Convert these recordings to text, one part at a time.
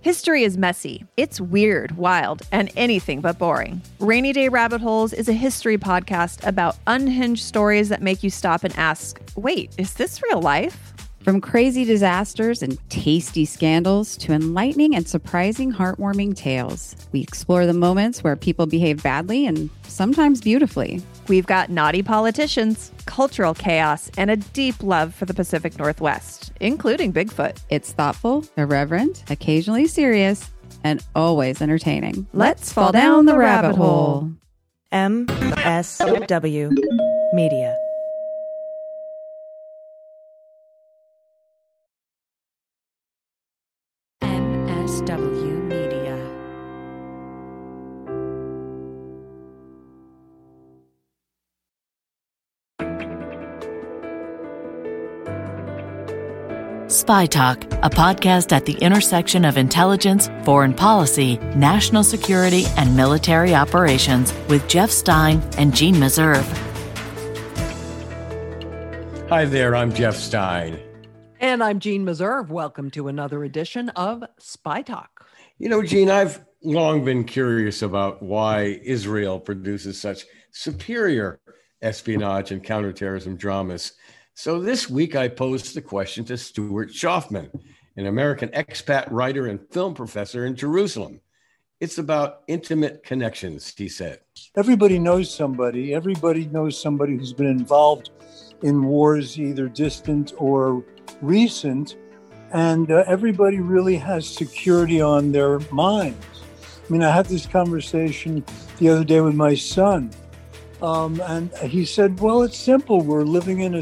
History is messy. It's weird, wild, and anything but boring. Rainy Day Rabbit Holes is a history podcast about unhinged stories that make you stop and ask, wait, is this real life? From crazy disasters and tasty scandals to enlightening and surprising heartwarming tales, we explore the moments where people behave badly and sometimes beautifully. We've got naughty politicians, cultural chaos, and a deep love for the Pacific Northwest, including Bigfoot. It's thoughtful, irreverent, occasionally serious, and always entertaining. Let's fall down the rabbit hole. MSW Media. MSW Media. Spy Talk, a podcast at the intersection of intelligence, foreign policy, national security, and military operations with Jeff Stein and Gene Meserve. Hi there, I'm Jeff Stein. And I'm Gene Meserve. Welcome to another edition of Spy Talk. You know, Gene, I've long been curious about why Israel produces such superior espionage and counterterrorism dramas. So this week I posed the question to Stuart Schaufman, an American expat writer and film professor in Jerusalem. It's about intimate connections, he said. Everybody knows somebody. Everybody knows somebody who's been involved in wars, either distant or recent. And everybody really has security on their minds. I mean, I had this conversation the other day with my son. And he said, well, it's simple. We're living in a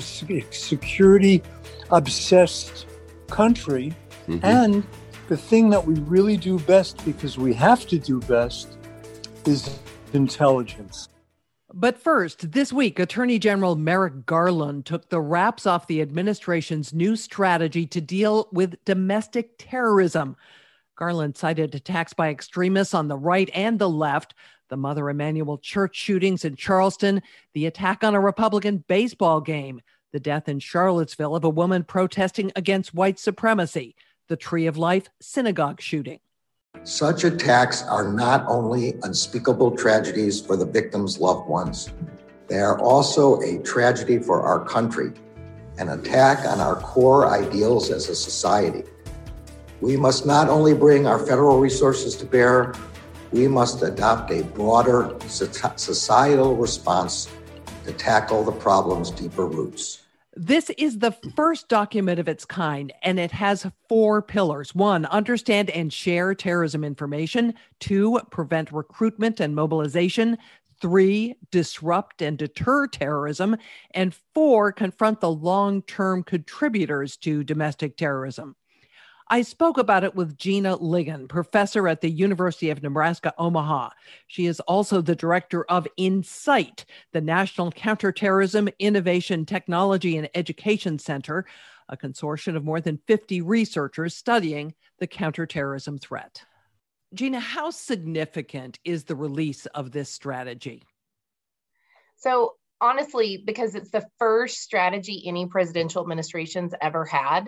security-obsessed country. Mm-hmm. And the thing that we really do best, because we have to do best, is intelligence. But first, this week, Attorney General Merrick Garland took the wraps off the administration's new strategy to deal with domestic terrorism. Garland cited attacks by extremists on the right and the left, the Mother Emanuel Church shootings in Charleston, the attack on a Republican baseball game, the death in Charlottesville of a woman protesting against white supremacy, the Tree of Life synagogue shooting. Such attacks are not only unspeakable tragedies for the victims' loved ones, they are also a tragedy for our country, an attack on our core ideals as a society. We must not only bring our federal resources to bear, we must adopt a broader societal response to tackle the problem's deeper roots. This is the first document of its kind, and it has 4 pillars. 1, understand and share terrorism information. 2, prevent recruitment and mobilization. 3, disrupt and deter terrorism. And 4, confront the long-term contributors to domestic terrorism. I spoke about it with Gina Ligon, professor at the University of Nebraska, Omaha. She is also the director of INSIGHT, the National Counterterrorism Innovation Technology and Education Center, a consortium of more than 50 researchers studying the counterterrorism threat. Gina, how significant is the release of this strategy? So honestly, because it's the first strategy any presidential administration's ever had,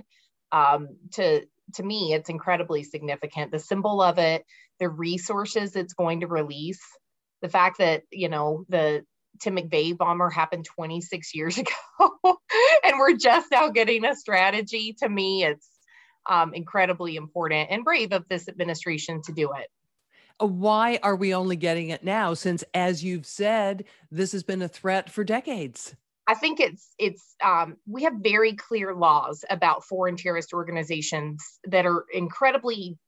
to me, it's incredibly significant. The symbol of it, the resources it's going to release, the fact that, you know, the Tim McVeigh bomber happened 26 years ago, and we're just now getting a strategy. To me, it's incredibly important and brave of this administration to do it. Why are we only getting it now? Since, as you've said, this has been a threat for decades. I think we have very clear laws about foreign terrorist organizations that are incredibly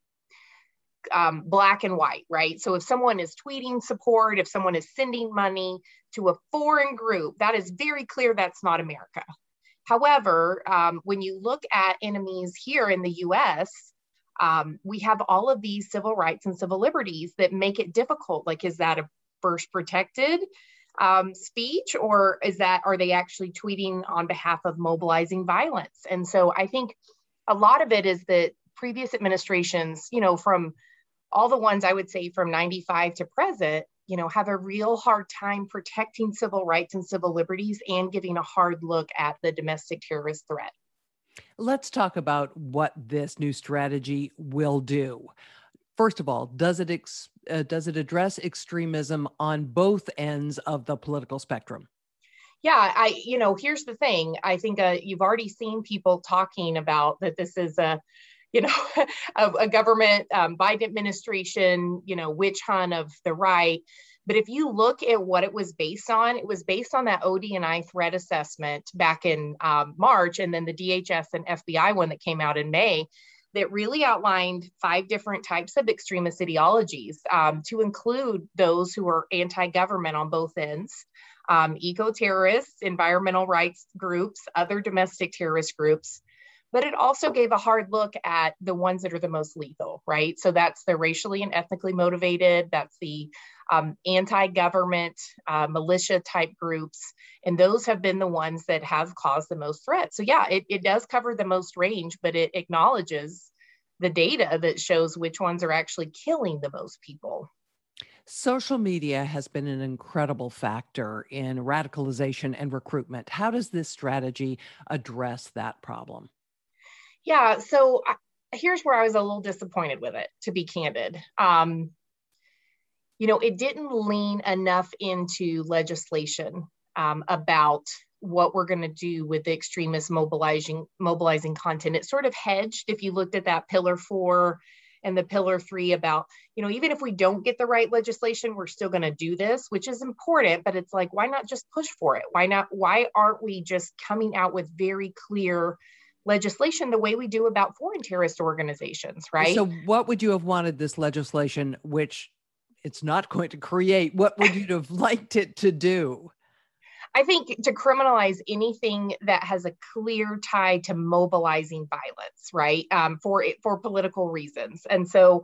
black and white, right? So if someone is tweeting support, if someone is sending money to a foreign group, that is very clear that's not America. However, when you look at enemies here in the U.S., we have all of these civil rights and civil liberties that make it difficult. Like, is that a first protected speech, or are they actually tweeting on behalf of mobilizing violence? And so I think a lot of it is that previous administrations, you know, from all the ones I would say from 95 to present, you know, have a real hard time protecting civil rights and civil liberties and giving a hard look at the domestic terrorist threat. Let's talk about what this new strategy will do. First of all, does it address extremism on both ends of the political spectrum? Yeah, here's the thing. I think you've already seen people talking about that this is a government Biden administration, witch hunt of the right. But if you look at what it was based on that ODNI threat assessment back in March, and then the DHS and FBI one that came out in May, that really outlined 5 different types of extremist ideologies, to include those who are anti-government on both ends, eco-terrorists, environmental rights groups, other domestic terrorist groups. But it also gave a hard look at the ones that are the most lethal, right? So that's the racially and ethnically motivated, that's the anti-government militia type groups. And those have been the ones that have caused the most threat. So yeah, it does cover the most range, but it acknowledges the data that shows which ones are actually killing the most people. Social media has been an incredible factor in radicalization and recruitment. How does this strategy address that problem? Yeah, so here's where I was a little disappointed with it, to be candid. It didn't lean enough into legislation about what we're going to do with the extremist mobilizing content. It sort of hedged, if you looked at that Pillar 4 and the Pillar 3 about, even if we don't get the right legislation, we're still going to do this, which is important, but it's like, why not just push for it? Why aren't we just coming out with very clear legislation the way we do about foreign terrorist organizations, right? So what would you have wanted this legislation, which it's not going to create, what would you have liked it to do? I think to criminalize anything that has a clear tie to mobilizing violence, right? For political reasons. And so,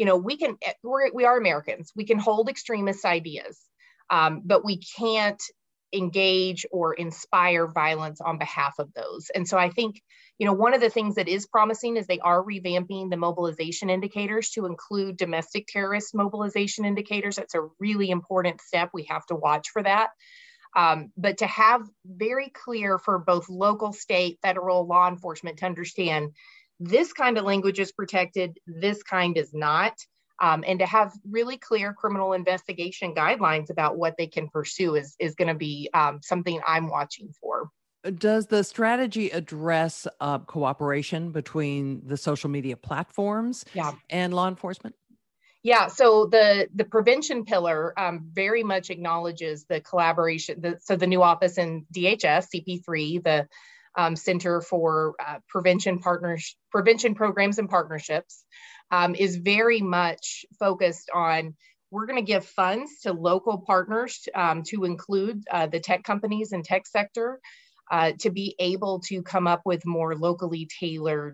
we are Americans. We can hold extremist ideas, but we can't engage or inspire violence on behalf of those. And so I think, one of the things that is promising is they are revamping the mobilization indicators to include domestic terrorist mobilization indicators. That's a really important step. We have to watch for that. But to have very clear for both local, state, federal law enforcement to understand this kind of language is protected, this kind is not, and to have really clear criminal investigation guidelines about what they can pursue is going to be something I'm watching for. Does the strategy address cooperation between the social media platforms and law enforcement? Yeah, so the prevention pillar very much acknowledges the collaboration. So the new office in DHS, CP3, the Center for Prevention Programs and Partnerships, is very much focused on, we're going to give funds to local partners to include the tech companies and tech sector to be able to come up with more locally tailored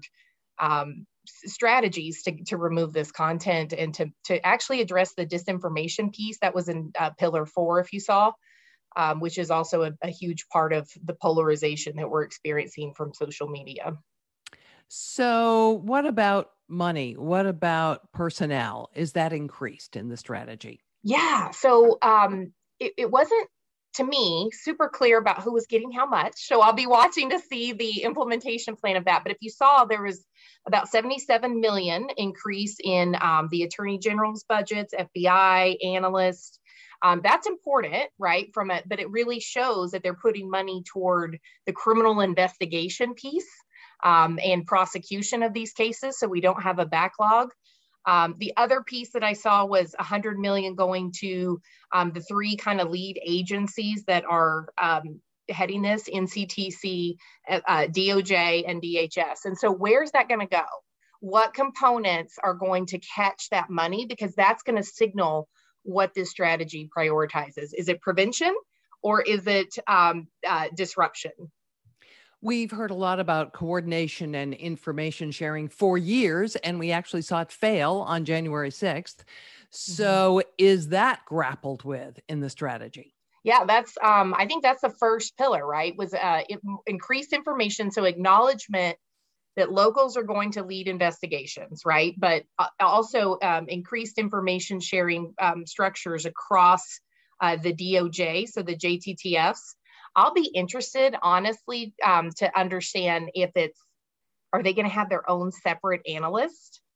strategies to remove this content and to actually address the disinformation piece that was in Pillar 4, if you saw, which is also a huge part of the polarization that we're experiencing from social media. So what about money? What about personnel? Is that increased in the strategy? Yeah, so it wasn't, to me, super clear about who was getting how much. So I'll be watching to see the implementation plan of that. But if you saw, there was about $77 million increase in the Attorney General's budgets, FBI, analysts. That's important, right? But it really shows that they're putting money toward the criminal investigation piece and prosecution of these cases, so we don't have a backlog. The other piece that I saw was $100 million going to the 3 kind of lead agencies that are heading this, NCTC, DOJ, and DHS. And so where's that going to go? What components are going to catch that money? Because that's going to signal what this strategy prioritizes. Is it prevention or is it disruption? We've heard a lot about coordination and information sharing for years, and we actually saw it fail on January 6th. So is that grappled with in the strategy? Yeah, that's, I think that's the first pillar, right? Was increased information. So acknowledgement that locals are going to lead investigations, right? But also increased information sharing structures across the DOJ, so the JTTFs. I'll be interested, honestly, to understand if are they going to have their own separate analyst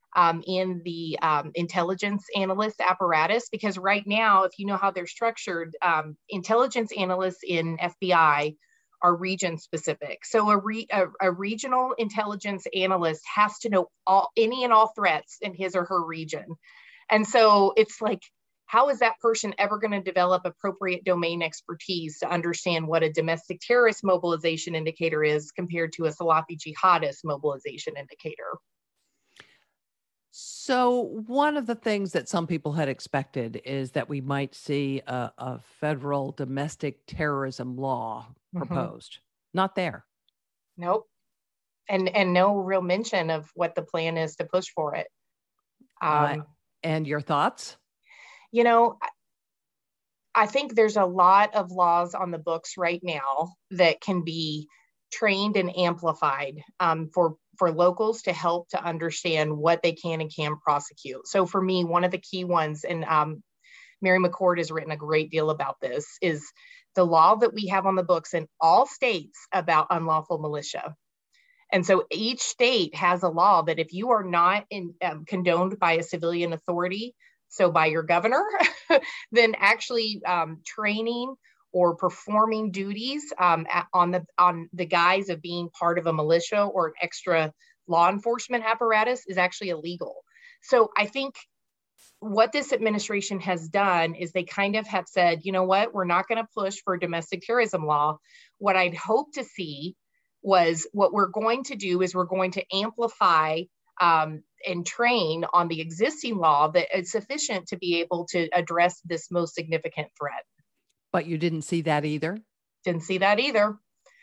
in the intelligence analyst apparatus, because right now, if you know how they're structured, intelligence analysts in FBI are region specific. So a regional intelligence analyst has to know any and all threats in his or her region. And so it's like, how is that person ever going to develop appropriate domain expertise to understand what a domestic terrorist mobilization indicator is compared to a Salafi jihadist mobilization indicator? So one of the things that some people had expected is that we might see a federal domestic terrorism law proposed. Not there. Nope. And no real mention of what the plan is to push for it. And your thoughts? You know, I think there's a lot of laws on the books right now that can be trained and amplified for locals to help to understand what they can and can't prosecute. So for me, one of the key ones, and Mary McCord has written a great deal about this, is the law that we have on the books in all states about unlawful militia. And so each state has a law that if you are not condoned by a civilian authority, so by your governor, then actually training or performing duties on the guise of being part of a militia or an extra law enforcement apparatus is actually illegal. So I think what this administration has done is they kind of have said, you know what, we're not going to push for a domestic terrorism law. What I'd hope to see was what we're going to do is we're going to amplify and train on the existing law that is sufficient to be able to address this most significant threat. But you didn't see that either? Didn't see that either.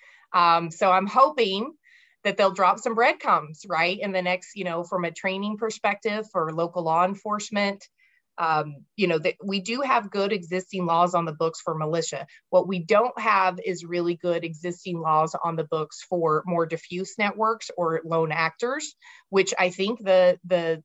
So I'm hoping that they'll drop some breadcrumbs, right? In the next, from a training perspective for local law enforcement, that we do have good existing laws on the books for militia. What we don't have is really good existing laws on the books for more diffuse networks or lone actors, which I think the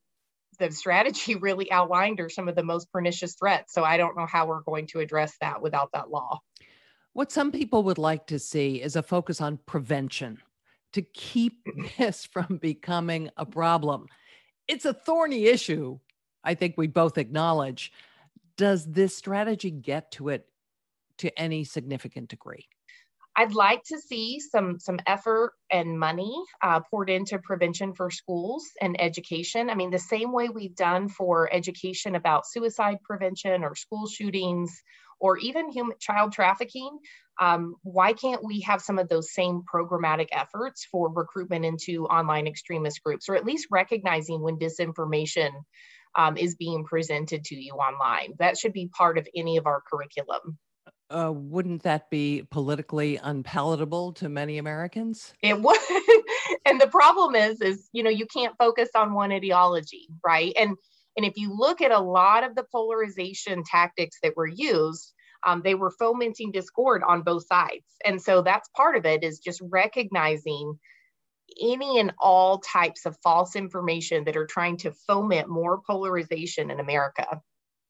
strategy really outlined are some of the most pernicious threats. So I don't know how we're going to address that without that law. What some people would like to see is a focus on prevention to keep this from becoming a problem. It's a thorny issue, I think we both acknowledge. Does this strategy get to it to any significant degree? I'd like to see some effort and money poured into prevention for schools and education. I mean, the same way we've done for education about suicide prevention or school shootings or even child trafficking. Why can't we have some of those same programmatic efforts for recruitment into online extremist groups, or at least recognizing when disinformation is being presented to you online? That should be part of any of our curriculum. Wouldn't that be politically unpalatable to many Americans? It would. And the problem is, you can't focus on one ideology, right? And if you look at a lot of the polarization tactics that were used, they were fomenting discord on both sides. And so that's part of it, is just recognizing any and all types of false information that are trying to foment more polarization in America.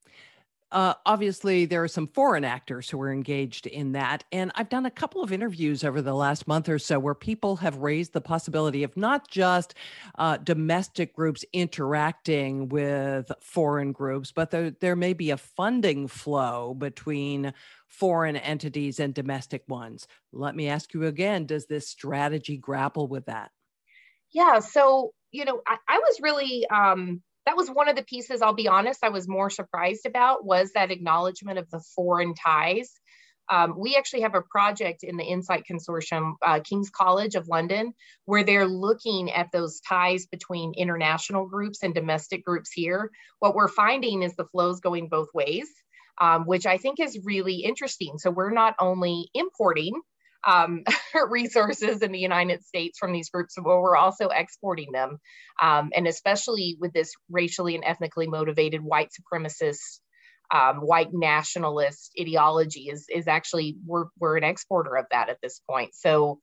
Obviously, there are some foreign actors who are engaged in that. And I've done a couple of interviews over the last month or so where people have raised the possibility of not just domestic groups interacting with foreign groups, but there may be a funding flow between foreign entities and domestic ones. Let me ask you again, does this strategy grapple with that? Yeah, so, I was really... that was one of the pieces, I'll be honest, I was more surprised about, was that acknowledgement of the foreign ties. We actually have a project in the Insight Consortium, King's College of London, where they're looking at those ties between international groups and domestic groups here. What we're finding is the flows going both ways, which I think is really interesting. So we're not only importing resources in the United States from these groups, but we're also exporting them. And especially with this racially and ethnically motivated white supremacist, white nationalist ideology is actually, we're an exporter of that at this point. So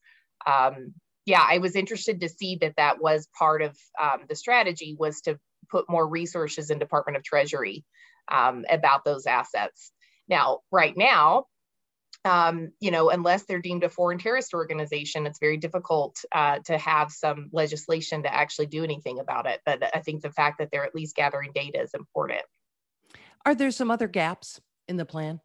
I was interested to see that was part of the strategy, was to put more resources in Department of Treasury about those assets. Now, right now, unless they're deemed a foreign terrorist organization, it's very difficult to have some legislation to actually do anything about it. But I think the fact that they're at least gathering data is important. Are there some other gaps in the plan?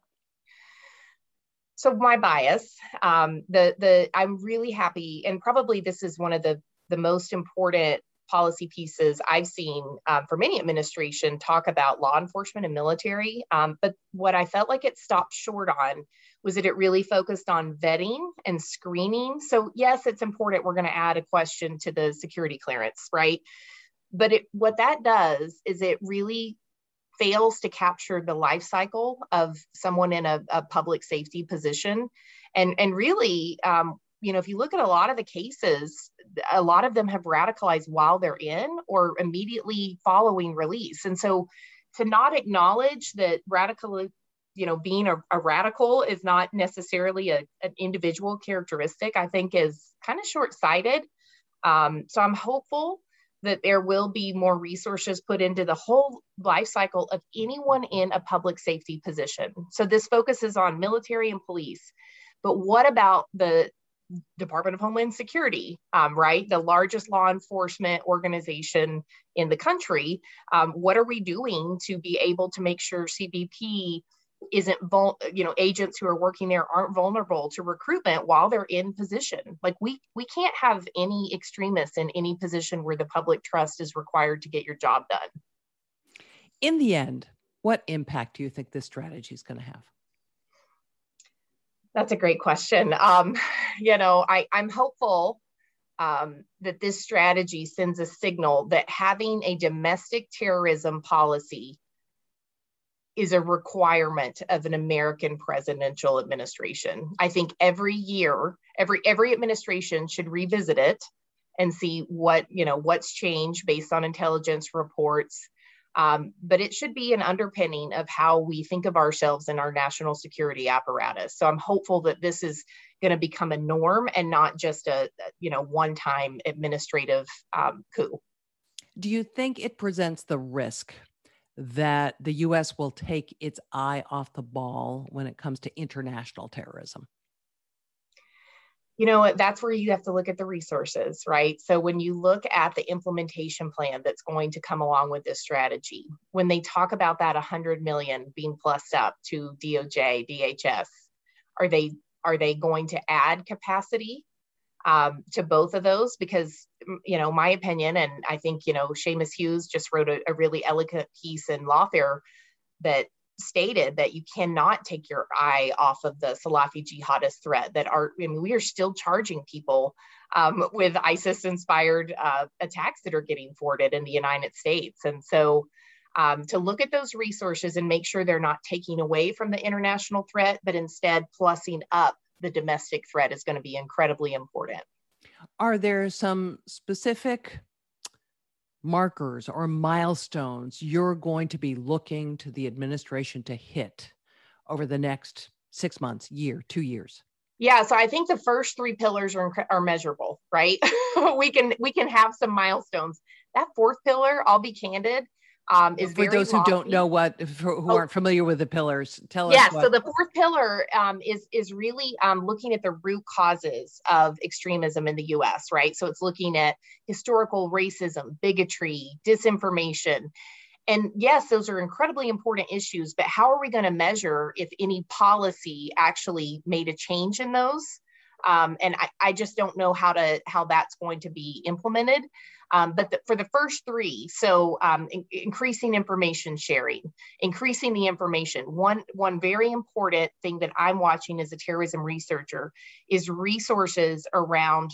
So my bias, I'm really happy, and probably this is one of the most important policy pieces I've seen for many administration talk about law enforcement and military. But what I felt like it stopped short on was that it really focused on vetting and screening. So yes, it's important. We're going to add a question to the security clearance, right? But what that does is it really fails to capture the life cycle of someone in a public safety position. And really, if you look at a lot of the cases, a lot of them have radicalized while they're in or immediately following release. And so to not acknowledge that being a radical is not necessarily an individual characteristic, I think is kind of short-sighted. So I'm hopeful that there will be more resources put into the whole life cycle of anyone in a public safety position. So this focuses on military and police, but what about the Department of Homeland Security, right? The largest law enforcement organization in the country. What are we doing to be able to make sure CBP isn't, agents who are working there aren't vulnerable to recruitment while they're in position? Like we can't have any extremists in any position where the public trust is required to get your job done. In the end, what impact do you think this strategy is going to have? That's a great question. I'm hopeful that this strategy sends a signal that having a domestic terrorism policy is a requirement of an American presidential administration. I think every year, every administration should revisit it and see what's changed based on intelligence reports. But it should be an underpinning of how we think of ourselves in our national security apparatus. So I'm hopeful that this is going to become a norm and not just a one-time administrative coup. Do you think it presents the risk that the U.S. will take its eye off the ball when it comes to international terrorism? That's where you have to look at the resources, right? So when you look at the implementation plan that's going to come along with this strategy, when they talk about that 100 million being plussed up to DOJ, DHS, are they going to add capacity to both of those? Because, my opinion, and I think, Seamus Hughes just wrote a really eloquent piece in Lawfare that stated that you cannot take your eye off of the Salafi jihadist threat we are still charging people with ISIS-inspired attacks that are getting thwarted in the United States. And so to look at those resources and make sure they're not taking away from the international threat, but instead plussing up the domestic threat is going to be incredibly important. Are there some specific markers or milestones you're going to be looking to the administration to hit over the next 6 months, year, 2 years? Yeah, so I think the first three pillars are measurable, right? we can have some milestones. That fourth pillar, I'll be candid, is for those who don't know who aren't familiar with the pillars. Tell us. Yeah, so the fourth pillar is really looking at the root causes of extremism in the U.S., right? So it's looking at historical racism, bigotry, disinformation. And yes, those are incredibly important issues, but how are we going to measure if any policy actually made a change in those? And I just don't know how that's going to be implemented. But for the first three, so increasing information sharing, increasing the information. One very important thing that I'm watching as a terrorism researcher is resources around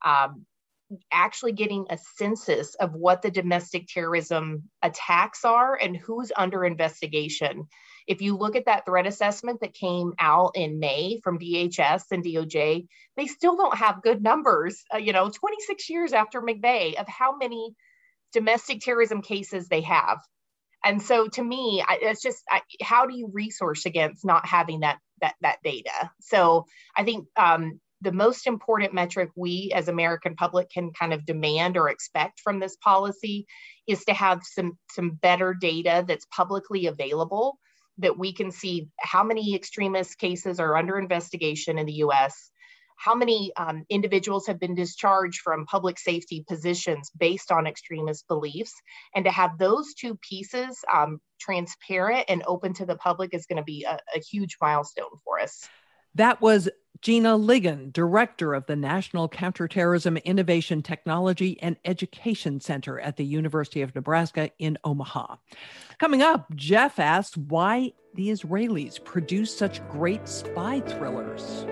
actually getting a census of what the domestic terrorism attacks are and who's under investigation. If you look at that threat assessment that came out in May from DHS and DOJ, they still don't have good numbers, 26 years after McVeigh, of how many domestic terrorism cases they have. And so to me, it's just, how do you resource against not having that data? So I think the most important metric we as American public can kind of demand or expect from this policy is to have some better data that's publicly available that we can see how many extremist cases are under investigation in the US, how many individuals have been discharged from public safety positions based on extremist beliefs. And to have those two pieces transparent and open to the public is going to be a huge milestone for us. That was Gina Ligon, director of the National Counterterrorism Innovation Technology and Education Center at the University of Nebraska in Omaha. Coming up, Jeff asks why the Israelis produce such great spy thrillers.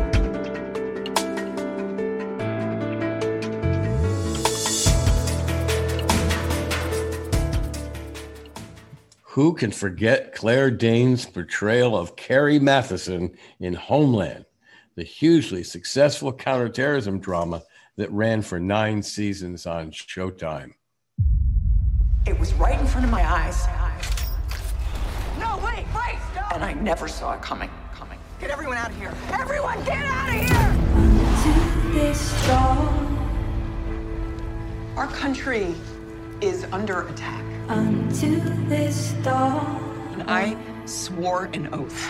Who can forget Claire Danes' portrayal of Carrie Mathison in Homeland, the hugely successful counterterrorism drama that ran for 9 seasons on Showtime? It was right in front of my eyes. No, wait, stop! And I never saw it coming. Get everyone out of here. Everyone, get out of here! Unto this dawn. Our country is under attack. Unto this dawn. And I swore an oath.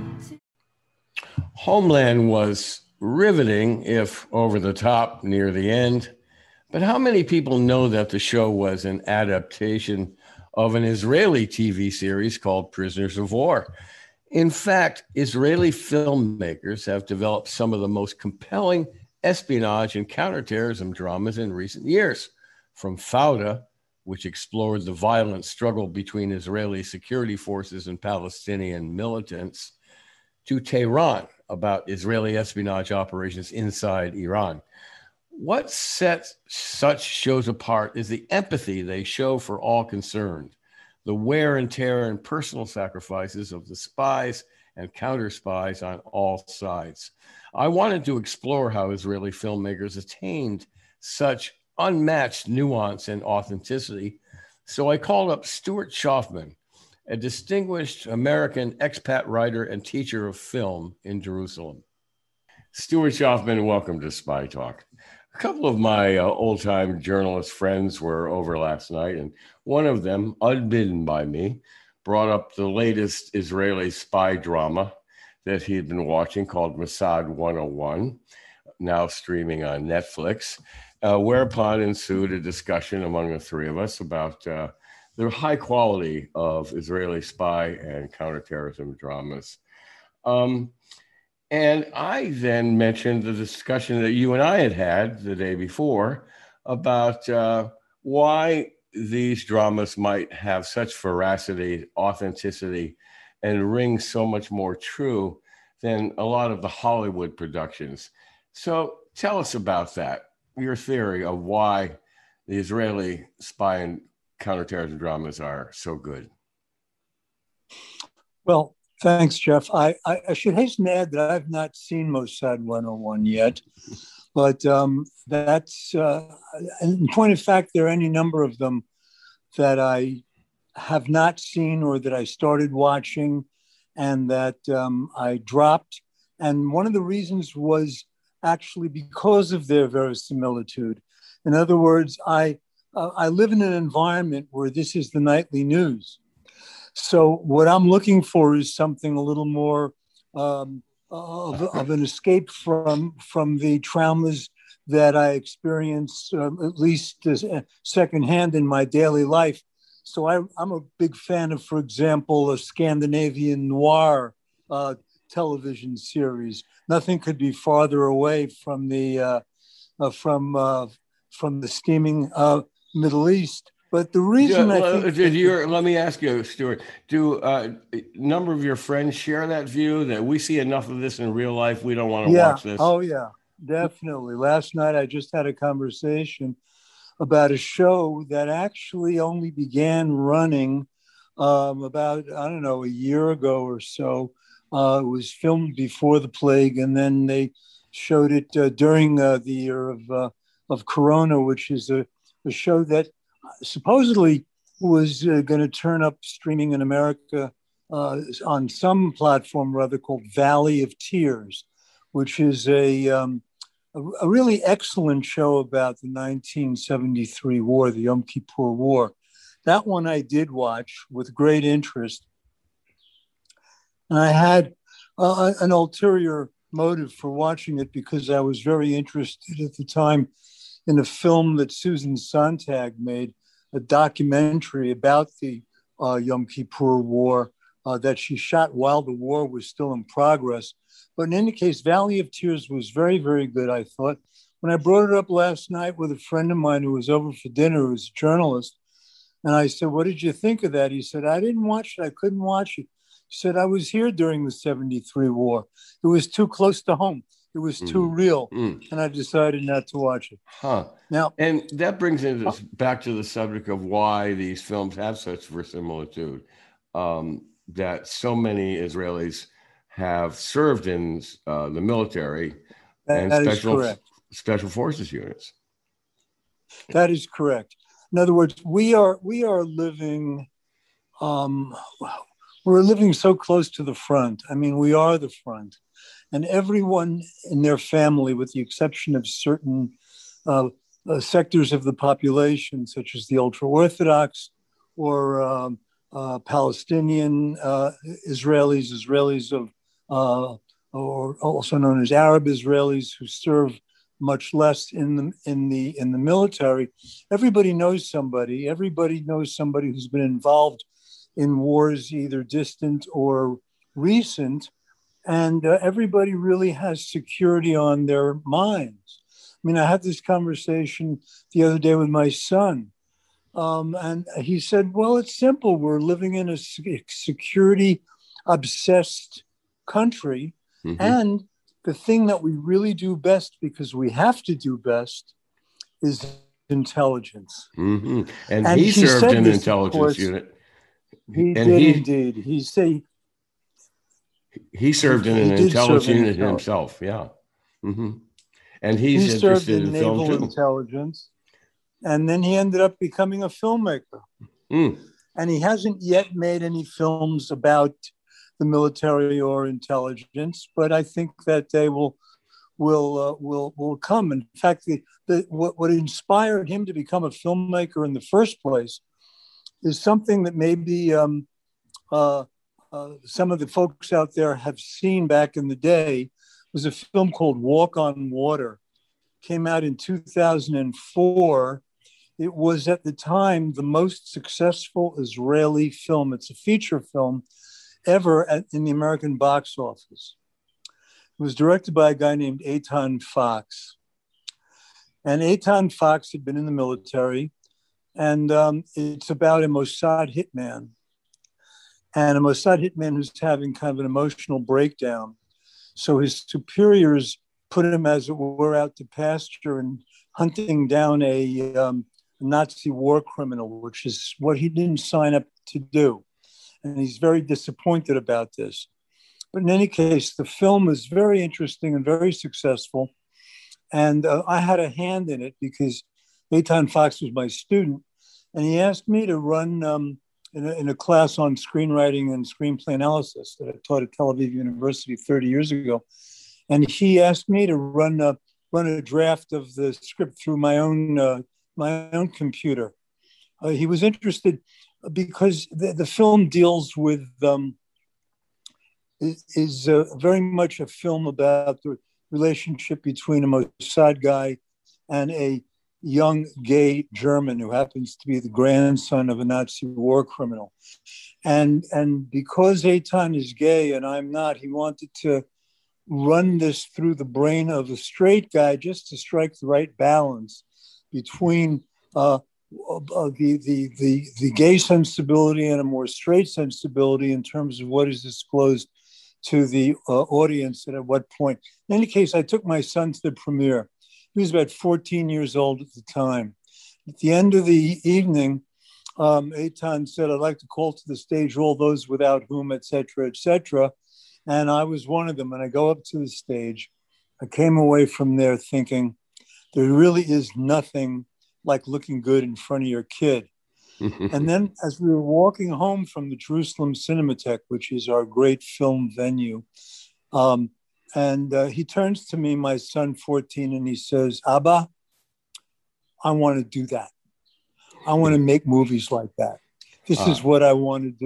Homeland was riveting, if over the top near the end. But how many people know that the show was an adaptation of an Israeli TV series called Prisoners of War? In fact, Israeli filmmakers have developed some of the most compelling espionage and counterterrorism dramas in recent years, from Fauda, which explored the violent struggle between Israeli security forces and Palestinian militants, to Tehran, about Israeli espionage operations inside Iran. What sets such shows apart is the empathy they show for all concerned, the wear and tear and personal sacrifices of the spies and counter spies on all sides. I wanted to explore how Israeli filmmakers attained such unmatched nuance and authenticity, so I called up Stuart Schaffman, a distinguished American expat writer and teacher of film in Jerusalem. Stuart Schaffman, welcome to Spy Talk. A couple of my old-time journalist friends were over last night, and one of them, unbidden by me, brought up the latest Israeli spy drama that he had been watching called Mossad 101, now streaming on Netflix, whereupon ensued a discussion among the three of us about the high quality of Israeli spy and counterterrorism dramas. And I then mentioned the discussion that you and I had the day before about why these dramas might have such veracity, authenticity, and ring so much more true than a lot of the Hollywood productions. So tell us about that, your theory of why the Israeli spy and counterterrorism dramas are so good. Well, thanks, Jeff. I should hasten to add that I've not seen Mossad 101 yet, but that's, in point of fact, there are any number of them that I have not seen or that I started watching and that I dropped. And one of the reasons was actually because of their verisimilitude. In other words, I live in an environment where this is the nightly news. So what I'm looking for is something a little more of an escape from the traumas that I experience, at least secondhand in my daily life. So I'm a big fan of, for example, a Scandinavian noir television series. Nothing could be farther away from the steaming Middle East. But the reason let me ask you, Stuart, do a number of your friends share that view that we see enough of this in real life, we don't want to watch this? Oh, yeah, definitely. Last night, I just had a conversation about a show that actually only began running about, I don't know, a year ago or so. It was filmed before the plague, and then they showed it during the year of Corona, which is a show that supposedly was going to turn up streaming in America on some platform rather called Valley of Tears, which is a really excellent show about the 1973 war, the Yom Kippur War. That one I did watch with great interest. And I had an ulterior motive for watching it because I was very interested at the time in a film that Susan Sontag made, a documentary about the Yom Kippur War that she shot while the war was still in progress. But in any case, Valley of Tears was very, very good, I thought. When I brought it up last night with a friend of mine who was over for dinner, who's a journalist, and I said, what did you think of that? He said, I didn't watch it. I couldn't watch it. He said, I was here during the 73 war. It was too close to home. It was too real. And I decided not to watch it. Now, and that brings us back to the subject of why these films have such verisimilitude, that so many Israelis have served in the military and special forces units. That is correct. In other words, we are living, we're living so close to the front. I mean, we are the front, and everyone in their family, with the exception of certain sectors of the population, such as the ultra-Orthodox or Palestinian Israelis of, or also known as Arab Israelis, who serve much less in the military. Everybody knows somebody. Everybody knows somebody who's been involved in wars, either distant or recent, and everybody really has security on their minds. I mean, I had this conversation the other day with my son, and he said, well, it's simple. We're living in a security-obsessed country, and the thing that we really do best, because we have to do best, is intelligence. And he served in an intelligence unit. He did indeed. He served in an intelligence unit himself. Yeah. And he served in naval intelligence. And then he ended up becoming a filmmaker. And he hasn't yet made any films about the military or intelligence, but I think that they will come. In fact, what inspired him to become a filmmaker in the first place is something that maybe some of the folks out there have seen back in the day. It was a film called Walk on Water. Came out in 2004. It was at the time the most successful Israeli film. It's a feature film ever in the American box office. It was directed by a guy named Eitan Fox. And Eitan Fox had been in the military, and it's about a Mossad hitman. And a Mossad hitman who's having kind of an emotional breakdown. So his superiors put him, as it were, out to pasture and hunting down a Nazi war criminal, which is what he didn't sign up to do. And he's very disappointed about this. But in any case, the film is very interesting and very successful. And I had a hand in it because Eitan Fox was my student. And he asked me to run in a class on screenwriting and screenplay analysis that I taught at Tel Aviv University 30 years ago. And he asked me to run a draft of the script through my own computer. He was interested because the film deals with, is very much a film about the relationship between a Mossad guy and a young gay German who happens to be the grandson of a Nazi war criminal. And because Eitan is gay and I'm not, he wanted to run this through the brain of a straight guy just to strike the right balance between the gay sensibility and a more straight sensibility in terms of what is disclosed to the audience and at what point. In any case, I took my son to the premiere. He was about 14 years old at the time. At the end of the evening, Eitan said, I'd like to call to the stage all those without whom, et cetera, et cetera. And I was one of them. And I go up to the stage. I came away from there thinking, there really is nothing like looking good in front of your kid. And then as we were walking home from the Jerusalem Cinematheque, which is our great film venue, and he turns to me, my son, 14, and he says, Abba, I want to do that. I want to make movies like that. This is what I want to do.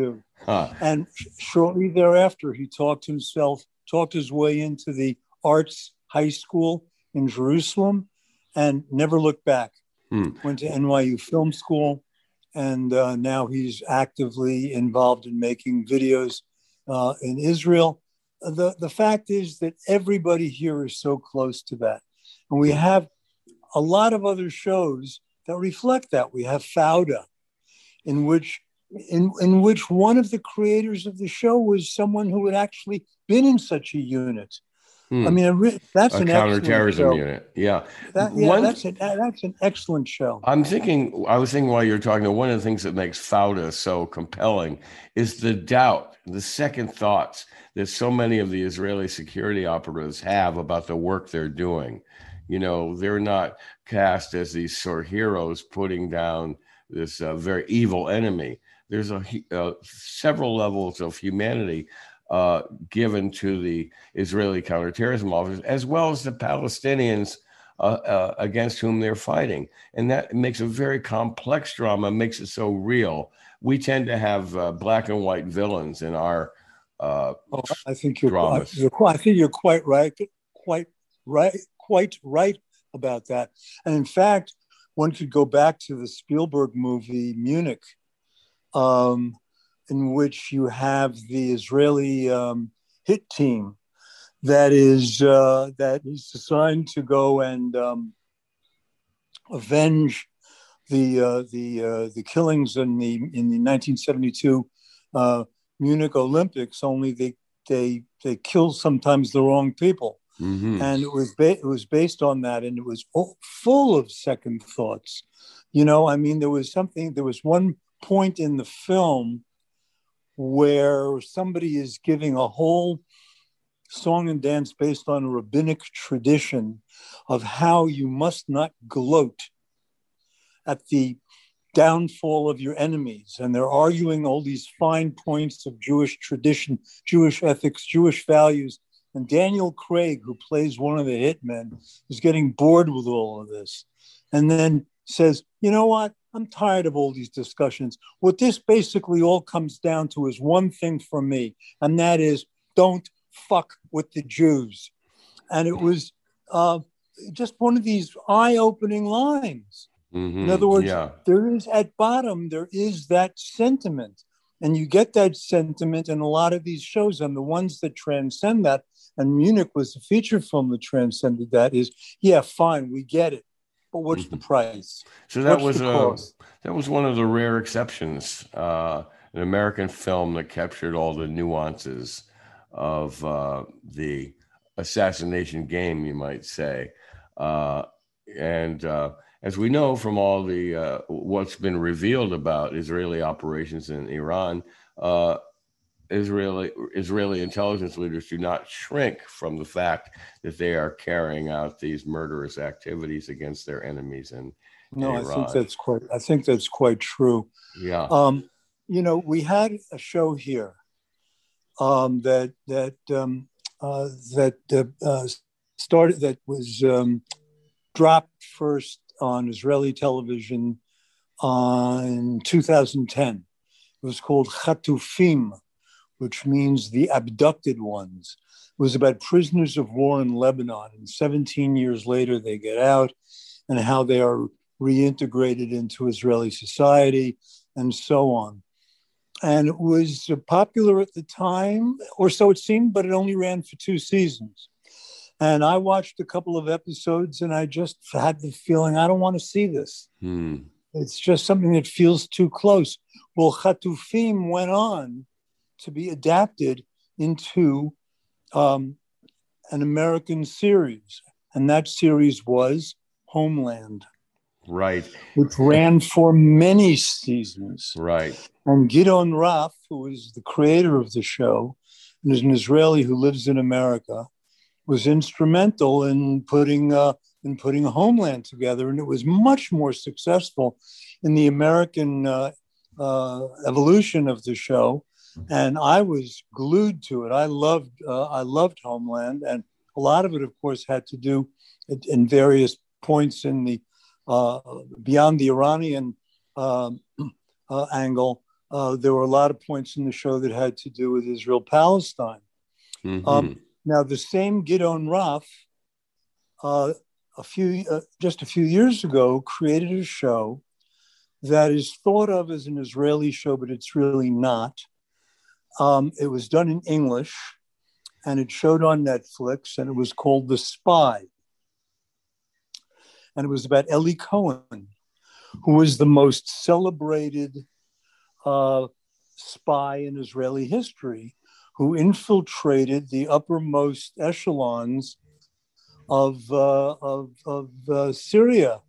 And shortly thereafter, he talked his way into the Arts High School in Jerusalem and never looked back. Went to NYU Film School, and now he's actively involved in making videos in Israel. The fact is that everybody here is so close to that. And we have a lot of other shows that reflect that. We have Fauda, in which one of the creators of the show was someone who had actually been in such a unit. I mean, that's an counterterrorism unit. Yeah, that's an excellent show. I was thinking while you're talking, one of the things that makes Fauda so compelling is the doubt, the second thoughts that so many of the Israeli security operatives have about the work they're doing. You know, they're not cast as these sort of heroes putting down this very evil enemy. There's several levels of humanity given to the Israeli counterterrorism officers, as well as the Palestinians against whom they're fighting. And that makes a very complex drama, makes it so real. We tend to have black and white villains in our I think you're dramas. I think you're quite right about that. And in fact, one could go back to the Spielberg movie Munich, in which you have the Israeli hit team that is assigned to go and avenge the killings in the 1972 Munich Olympics. Only they kill sometimes the wrong people, and it was based on that, and it was full of second thoughts. You know, I mean, there was one point in the film where somebody is giving a whole song and dance based on a rabbinic tradition of how you must not gloat at the downfall of your enemies. And they're arguing all these fine points of Jewish tradition, Jewish ethics, Jewish values. And Daniel Craig, who plays one of the hitmen, is getting bored with all of this. And then says, you know what? I'm tired of all these discussions. What this basically all comes down to is one thing for me, and that is don't fuck with the Jews. And it was just one of these eye-opening lines. In other words, there is at bottom, there is that sentiment. And you get that sentiment in a lot of these shows, and the ones that transcend that, and Munich was the feature film that transcended that, is, yeah, fine, we get it. But what's the price? So that was one of the rare exceptions, an American film that captured all the nuances of the assassination game, you might say. And as we know from all the what's been revealed about Israeli operations in Iran, Israeli intelligence leaders do not shrink from the fact that they are carrying out these murderous activities against their enemies in Iran. I think that's quite true. Yeah. You know, we had a show here that was dropped first on Israeli television in 2010. It was called Chatufim, which means the abducted ones. It was about prisoners of war in Lebanon. And 17 years later, they get out, and how they are reintegrated into Israeli society and so on. And it was popular at the time, or so it seemed, but it only ran for 2 seasons. And I watched a couple of episodes, and I just had the feeling, I don't want to see this. It's just something that feels too close. Well, Chatufim went on to be adapted into an American series. And that series was Homeland. Right. Which ran for many seasons. Right. And Gideon Raff, who is the creator of the show, and is an Israeli who lives in America, was instrumental in putting Homeland together. And it was much more successful in the American evolution of the show. And I was glued to it. I loved Homeland, and a lot of it, of course, had to do in various points in the beyond the Iranian angle, There were a lot of points in the show that had to do with Israel-Palestine. Mm-hmm. Now, the same Gideon Raff, just a few years ago, created a show that is thought of as an Israeli show, but it's really not. It was done in English, and it showed on Netflix, and it was called The Spy. And it was about Eli Cohen, who was the most celebrated spy in Israeli history, who infiltrated the uppermost echelons of Syria,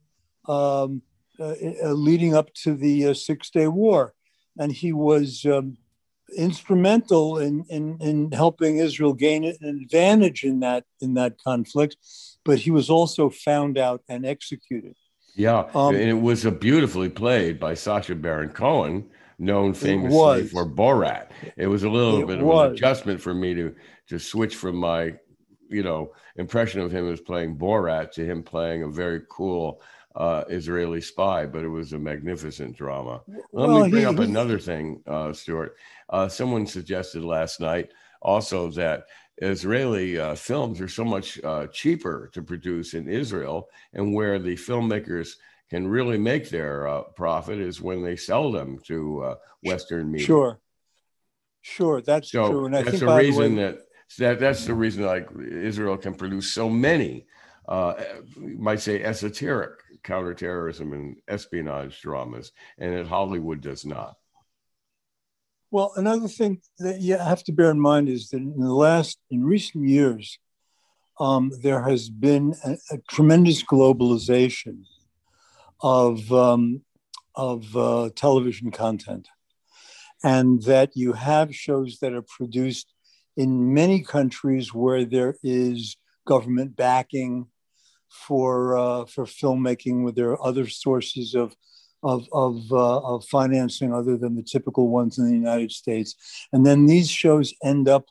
leading up to the Six-Day War. And he was instrumental in helping Israel gain an advantage in that conflict, but he was also found out and executed. Yeah, and it was beautifully played by Sacha Baron Cohen, known famously for Borat. It was a little bit of an adjustment for me to switch from my, impression of him as playing Borat to him playing a very cool Israeli spy, but it was a magnificent drama. Let me bring up another thing, Stuart. Someone suggested last night also that Israeli films are so much cheaper to produce in Israel, and where the filmmakers can really make their profit is when they sell them to Western media. Sure, that's true. And that's the reason that's the reason like Israel can produce so many, you might say, esoteric counterterrorism and espionage dramas, and that Hollywood does not. Well, another thing that you have to bear in mind is that in recent years, there has been a tremendous globalization of television content, and that you have shows that are produced in many countries where there is government backing for filmmaking, where there are other sources of financing other than the typical ones in the United States. And then these shows end up,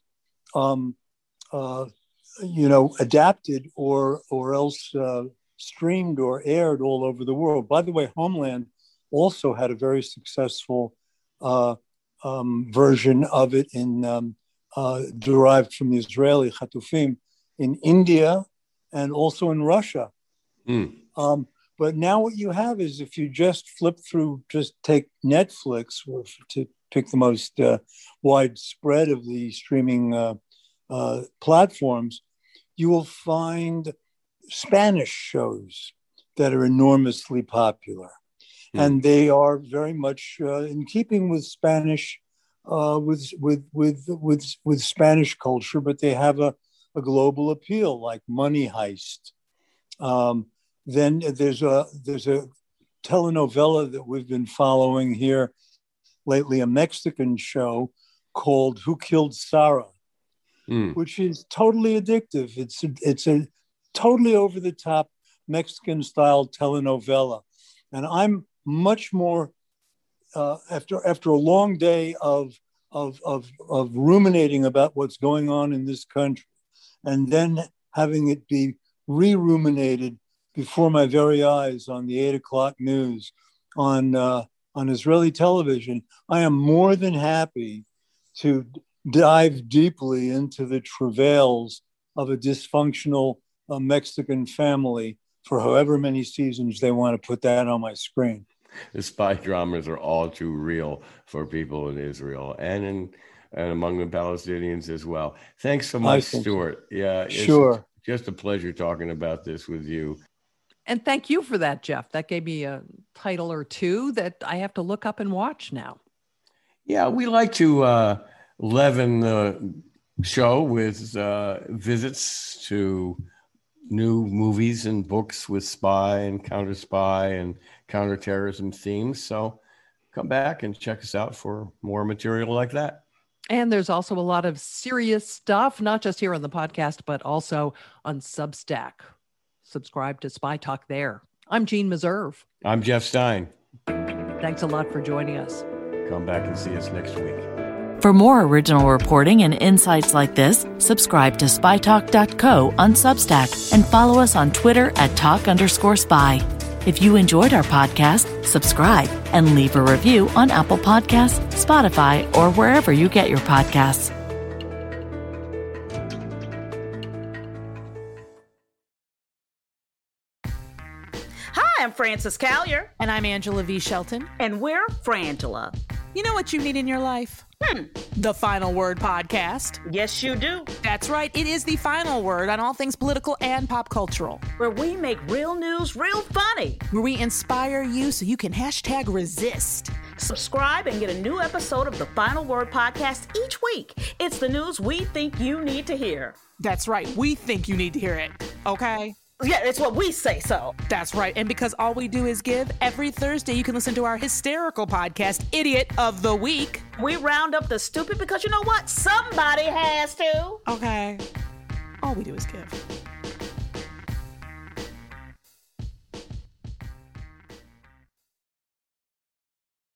adapted or else streamed or aired all over the world. By the way, Homeland also had a very successful version of it derived from the Israeli Chatufim in India and also in Russia. But now what you have is, if you just take Netflix, or to pick the most widespread of the streaming platforms, you will find Spanish shows that are enormously popular. And they are very much in keeping with Spanish, with Spanish culture, but they have a global appeal, like Money Heist. Then there's a telenovela that we've been following here lately, a Mexican show called Who Killed Sarah, which is totally addictive. It's a totally over the top Mexican style telenovela, and I'm much more after a long day of ruminating about what's going on in this country, and then having it be re-ruminated before my very eyes on the 8 o'clock news on Israeli television. I am more than happy to dive deeply into the travails of a dysfunctional Mexican family for however many seasons they want to put that on my screen. The spy dramas are all too real for people in Israel and among the Palestinians as well. Thanks so much, Stuart. Yeah, sure. Just a pleasure talking about this with you. And thank you for that, Jeff. That gave me a title or two that I have to look up and watch now. Yeah, we like to leaven the show with visits to new movies and books with spy and counter-spy and counterterrorism themes. So come back and check us out for more material like that. And there's also a lot of serious stuff, not just here on the podcast, but also on Substack. Subscribe to Spy Talk there. I'm Jean Meserve. I'm Jeff Stein. Thanks a lot for joining us. Come back and see us next week. For more original reporting and insights like this, subscribe to spytalk.co on Substack and follow us on Twitter @talk_spy. If you enjoyed our podcast, subscribe and leave a review on Apple Podcasts, Spotify, or wherever you get your podcasts. Hi, I'm Frances Callier. And I'm Angela V. Shelton. And we're Frangela. You know what you need in your life? The Final Word Podcast. Yes, you do. That's right. It is the final word on all things political and pop cultural. Where we make real news real funny. Where we inspire you so you can #resist. Subscribe and get a new episode of the Final Word Podcast each week. It's the news we think you need to hear. That's right. We think you need to hear it. Okay? Yeah, it's what we say so. That's right. And because all we do is give, every Thursday you can listen to our hysterical podcast, Idiot of the Week. We round up the stupid because you know what? Somebody has to. Okay. All we do is give.